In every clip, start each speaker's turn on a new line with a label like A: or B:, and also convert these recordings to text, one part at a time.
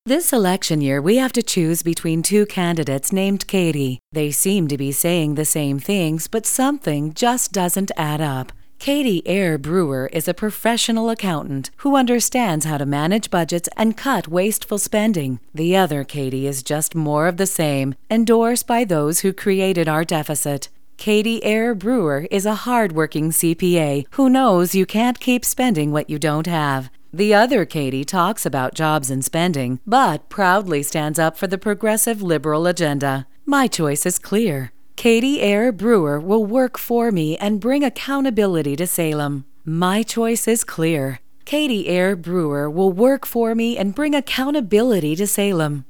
A: This election year, we have to choose between two candidates named Katie. They seem to be saying the same things, but something just doesn't add up. Katie Eyre Brewer is a professional accountant who understands how to manage budgets and cut wasteful spending. The other Katie is just more of the same, endorsed by those who created our deficit. Katie Eyre Brewer is a hard-working CPA who knows you can't keep spending what you don't have. The other Katie talks about jobs and spending, but proudly stands up for the progressive liberal agenda. My choice is clear. Katie Eyre Brewer will work for me and bring accountability to Salem. My choice is clear. Katie Eyre Brewer will work for me and bring accountability to Salem.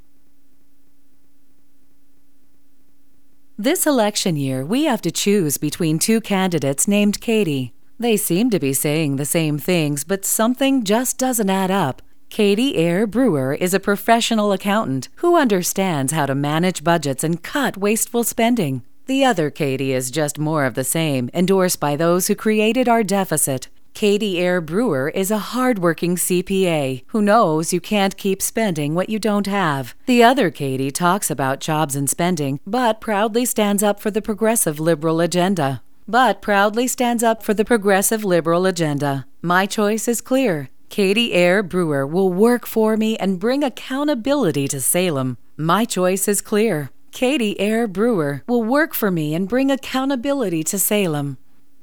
A: This election year, we have to choose between two candidates named Katie. They seem to be saying the same things, but something just doesn't add up. Katie Eyre Brewer is a professional accountant who understands how to manage budgets and cut wasteful spending. The other Katie is just more of the same, endorsed by those who created our deficit. Katie Eyre Brewer is a hard-working CPA who knows you can't keep spending what you don't have. The other Katie talks about jobs and spending, but proudly stands up for the progressive liberal agenda. My choice is clear. Katie Eyre Brewer will work for me and bring accountability to Salem. My choice is clear. Katie Eyre Brewer will work for me and bring accountability to Salem.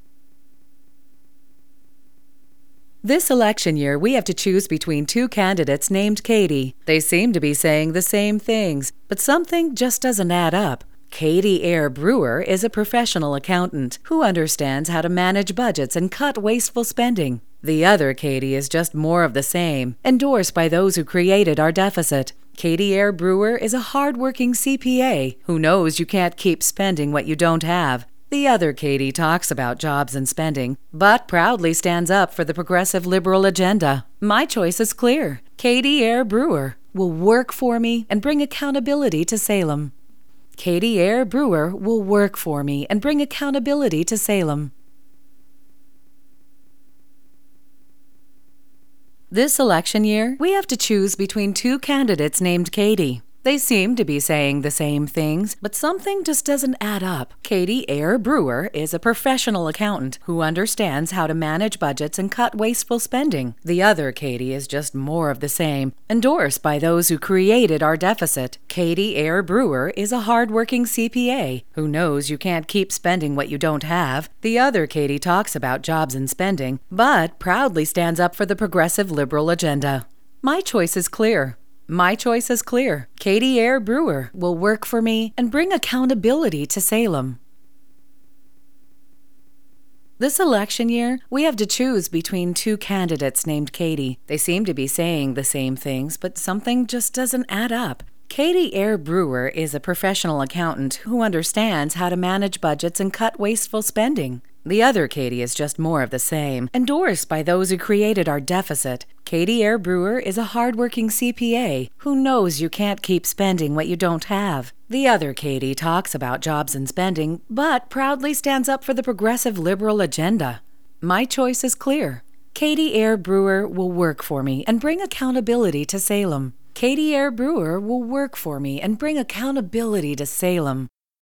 A: This election year, we have to choose between two candidates named Katie. They seem to be saying the same things, but something just doesn't add up. Katie Eyre Brewer is a professional accountant who understands how to manage budgets and cut wasteful spending. The other Katie is just more of the same, endorsed by those who created our deficit. Katie Eyre Brewer is a hard-working CPA who knows you can't keep spending what you don't have. The other Katie talks about jobs and spending, but proudly stands up for the progressive liberal agenda. My choice is clear. Katie Eyre Brewer will work for me and bring accountability to Salem. Katie Eyre Brewer will work for me and bring accountability to Salem. This election year, we have to choose between two candidates named Katie. They seem to be saying the same things, but something just doesn't add up. Katie Eyre Brewer is a professional accountant who understands how to manage budgets and cut wasteful spending. The other Katie is just more of the same, endorsed by those who created our deficit. Katie Eyre Brewer is a hard-working CPA who knows you can't keep spending what you don't have. The other Katie talks about jobs and spending, but proudly stands up for the progressive liberal agenda. My choice is clear. Katie Eyre Brewer will work for me and bring accountability to Salem. This election year, we have to choose between two candidates named Katie. They seem to be saying the same things, but something just doesn't add up. Katie Eyre Brewer is a professional accountant who understands how to manage budgets and cut wasteful spending. The other Katie is just more of the same, endorsed by those who created our deficit. Katie Eyre Brewer is a hard-working CPA who knows you can't keep spending what you don't have. The other Katie talks about jobs and spending, but proudly stands up for the progressive liberal agenda. My choice is clear. Katie Eyre Brewer will work for me and bring accountability to Salem. Katie Eyre Brewer will work for me and bring accountability to Salem.